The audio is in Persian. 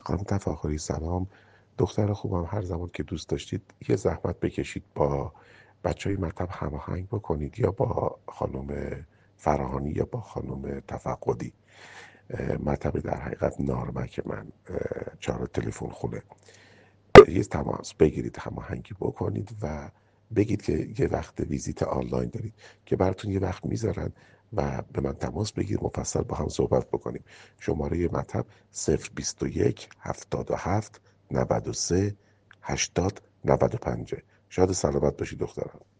خانم تفاخری سلام. دختر خوبم، هر زمان که دوست داشتید یه زحمت بکشید با بچه های مطب هماهنگ بکنید، یا با خانم فراهانی یا با خانم تفقدی. مطب در حقیقت نارمک من 4 تلفن خونه. یه تماس بگیرید، هماهنگی بکنید و بگید که یه وقت ویزیت آنلاین دارید که براتون یه وقت میذارن و به من تماس بگیر، مفصل با هم صحبت بکنیم. شماره مطب 021 77 93 80 95. شاد سلامت باشید دخترم.